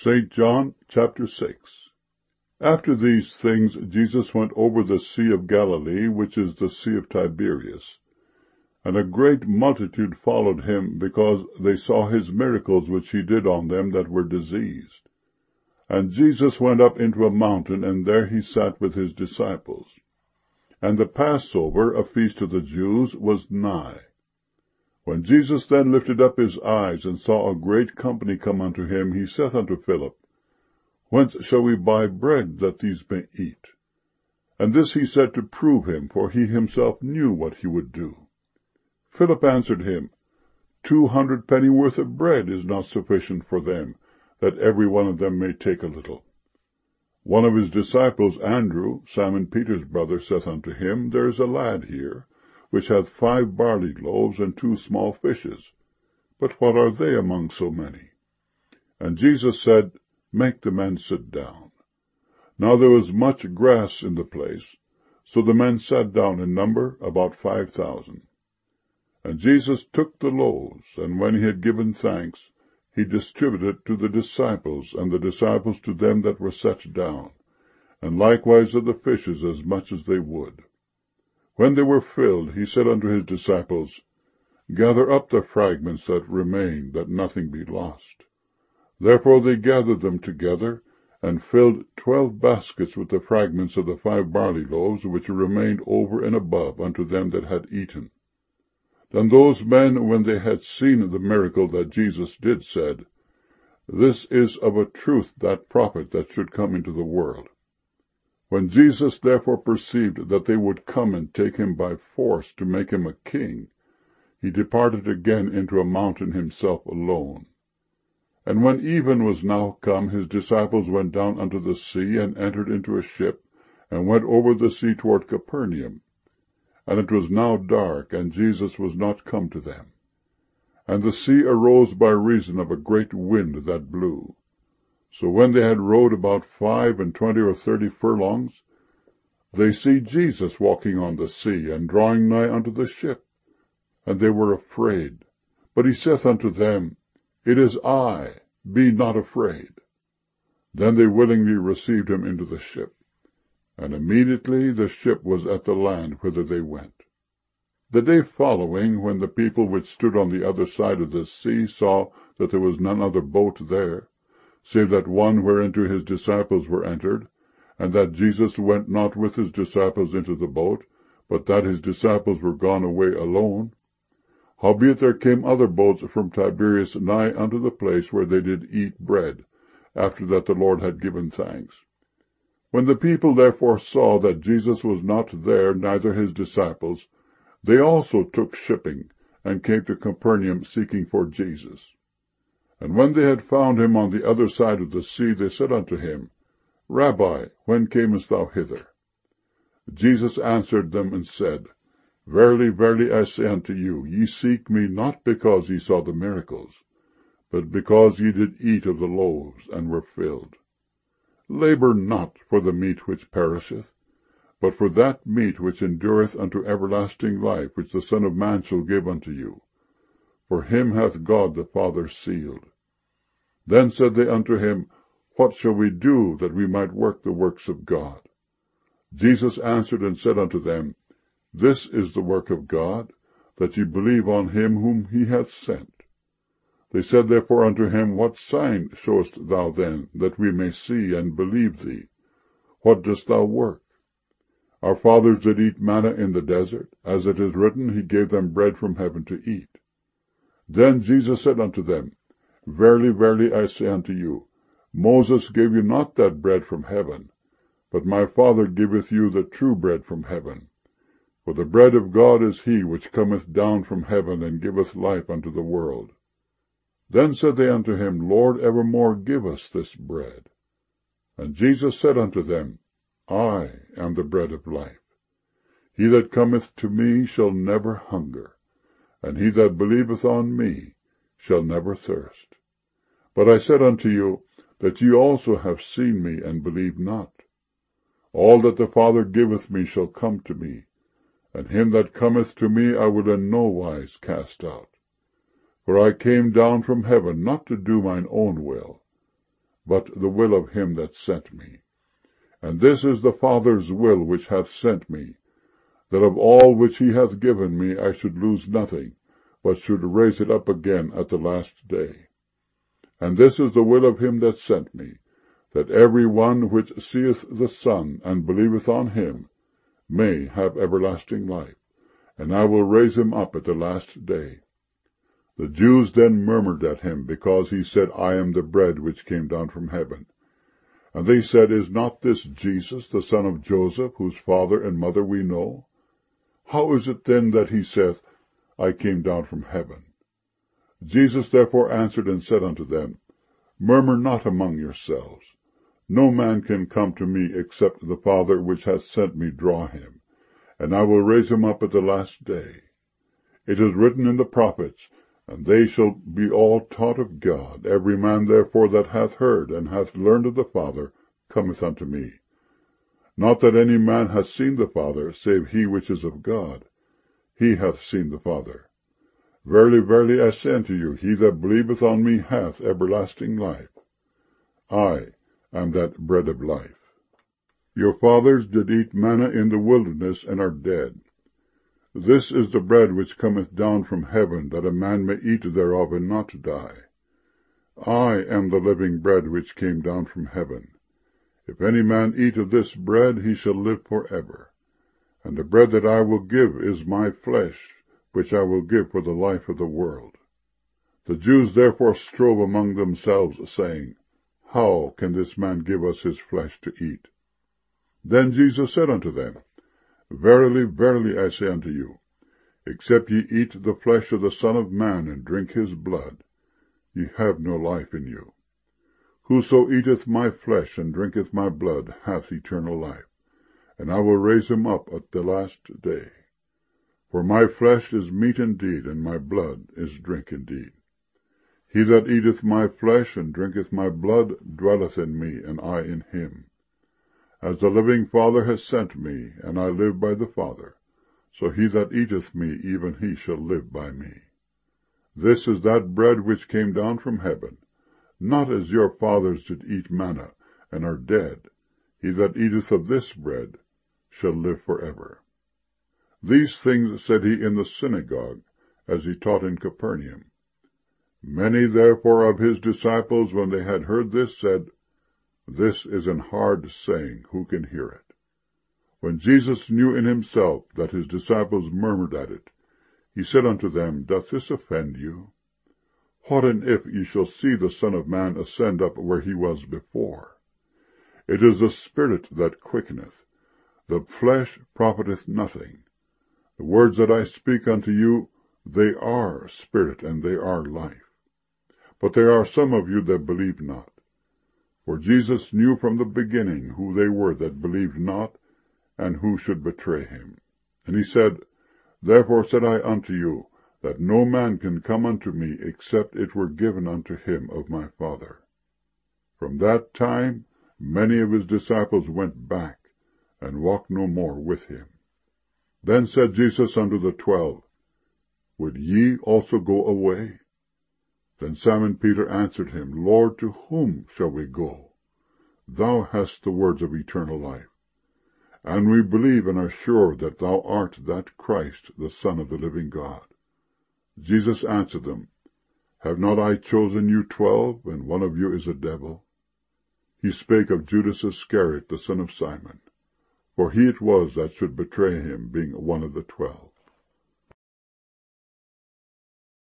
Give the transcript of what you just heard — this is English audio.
St. John chapter 6. After these things Jesus went over the Sea of Galilee, which is the Sea of Tiberias. And a great multitude followed him, because they saw his miracles which he did on them that were diseased. And Jesus went up into a mountain, and there he sat with his disciples. And the Passover, a feast of the Jews, was nigh. When Jesus then lifted up his eyes, and saw a great company come unto him, he saith unto Philip, Whence shall we buy bread that these may eat? And this he said to prove him, for he himself knew what he would do. Philip answered him, 200 pennyworth of bread is not sufficient for them, that every one of them may take a little. One of his disciples, Andrew, Simon Peter's brother, saith unto him, There is a lad here, which hath 5 barley loaves and 2 small fishes. But what are they among so many? And Jesus said, Make the men sit down. Now there was much grass in the place, so the men sat down in number about 5,000. And Jesus took the loaves, and when he had given thanks, he distributed to the disciples, and the disciples to them that were set down, and likewise of the fishes as much as they would. When they were filled, he said unto his disciples, Gather up the fragments that remain, that nothing be lost. Therefore they gathered them together, and filled 12 baskets with the fragments of the 5 barley loaves, which remained over and above unto them that had eaten. Then those men, when they had seen the miracle that Jesus did, said, This is of a truth that prophet that should come into the world. When Jesus therefore perceived that they would come and take him by force to make him a king, he departed again into a mountain himself alone. And when even was now come, his disciples went down unto the sea, and entered into a ship, and went over the sea toward Capernaum. And it was now dark, and Jesus was not come to them. And the sea arose by reason of a great wind that blew. So when they had rowed about 25 or 30 furlongs, they see Jesus walking on the sea, and drawing nigh unto the ship. And they were afraid. But he saith unto them, It is I, be not afraid. Then they willingly received him into the ship. And immediately the ship was at the land whither they went. The day following, when the people which stood on the other side of the sea saw that there was none other boat there, save that one whereinto his disciples were entered, and that Jesus went not with his disciples into the boat, but that his disciples were gone away alone. Howbeit there came other boats from Tiberias nigh unto the place where they did eat bread, after that the Lord had given thanks. When the people therefore saw that Jesus was not there, neither his disciples, they also took shipping, and came to Capernaum, seeking for Jesus. And when they had found him on the other side of the sea, they said unto him, Rabbi, when camest thou hither? Jesus answered them and said, Verily, verily, I say unto you, ye seek me not because ye saw the miracles, but because ye did eat of the loaves, and were filled. Labor not for the meat which perisheth, but for that meat which endureth unto everlasting life, which the Son of Man shall give unto you. For him hath God the Father sealed. Then said they unto him, What shall we do, that we might work the works of God? Jesus answered and said unto them, This is the work of God, that ye believe on him whom he hath sent. They said therefore unto him, What sign showest thou then, that we may see and believe thee? What dost thou work? Our fathers did eat manna in the desert, as it is written, He gave them bread from heaven to eat. Then Jesus said unto them, Verily, verily, I say unto you, Moses gave you not that bread from heaven, but my Father giveth you the true bread from heaven. For the bread of God is he which cometh down from heaven, and giveth life unto the world. Then said they unto him, Lord, evermore give us this bread. And Jesus said unto them, I am the bread of life. He that cometh to me shall never hunger, and he that believeth on me shall never thirst. But I said unto you, that ye also have seen me, and believe not. All that the Father giveth me shall come to me, and him that cometh to me I will in no wise cast out. For I came down from heaven not to do mine own will, but the will of him that sent me. And this is the Father's will which hath sent me, that of all which he hath given me I should lose nothing, but should raise it up again at the last day. And this is the will of him that sent me, that every one which seeth the Son, and believeth on him, may have everlasting life, and I will raise him up at the last day. The Jews then murmured at him, because he said, I am the bread which came down from heaven. And they said, Is not this Jesus, the son of Joseph, whose father and mother we know? How is it then that he saith, I came down from heaven? Jesus therefore answered and said unto them, Murmur not among yourselves. No man can come to me except the Father which hath sent me draw him, and I will raise him up at the last day. It is written in the prophets, and they shall be all taught of God. Every man therefore that hath heard and hath learned of the Father cometh unto me. Not that any man hath seen the Father, save he which is of God. He hath seen the Father. Verily, verily, I say unto you, he that believeth on me hath everlasting life. I am that bread of life. Your fathers did eat manna in the wilderness, and are dead. This is the bread which cometh down from heaven, that a man may eat thereof and not die. I am the living bread which came down from heaven. If any man eat of this bread, he shall live for ever. And the bread that I will give is my flesh, which I will give for the life of the world. The Jews therefore strove among themselves, saying, How can this man give us his flesh to eat? Then Jesus said unto them, Verily, verily, I say unto you, except ye eat the flesh of the Son of Man, and drink his blood, ye have no life in you. Whoso eateth my flesh and drinketh my blood hath eternal life, and I will raise him up at the last day. For my flesh is meat indeed, and my blood is drink indeed. He that eateth my flesh and drinketh my blood dwelleth in me, and I in him. As the living Father has sent me, and I live by the Father, so he that eateth me, even he shall live by me. This is that bread which came down from heaven, not as your fathers did eat manna, and are dead. He that eateth of this bread shall live for ever. These things said he in the synagogue, as he taught in Capernaum. Many therefore of his disciples, when they had heard this, said, This is an hard saying, who can hear it? When Jesus knew in himself that his disciples murmured at it, he said unto them, Doth this offend you? What and if ye shall see the Son of Man ascend up where he was before? It is the Spirit that quickeneth, the flesh profiteth nothing. The words that I speak unto you, they are spirit, and they are life. But there are some of you that believe not. For Jesus knew from the beginning who they were that believed not, and who should betray him. And he said, Therefore said I unto you, that no man can come unto me, except it were given unto him of my Father. From that time many of his disciples went back, and walked no more with him. Then said Jesus unto the 12, Would ye also go away? Then Simon Peter answered him, Lord, to whom shall we go? Thou hast the words of eternal life. And we believe and are sure that thou art that Christ, the Son of the living God. Jesus answered them, Have not I chosen you 12, and one of you is a devil? He spake of Judas Iscariot, the son of Simon, for he it was that should betray him, being one of the 12.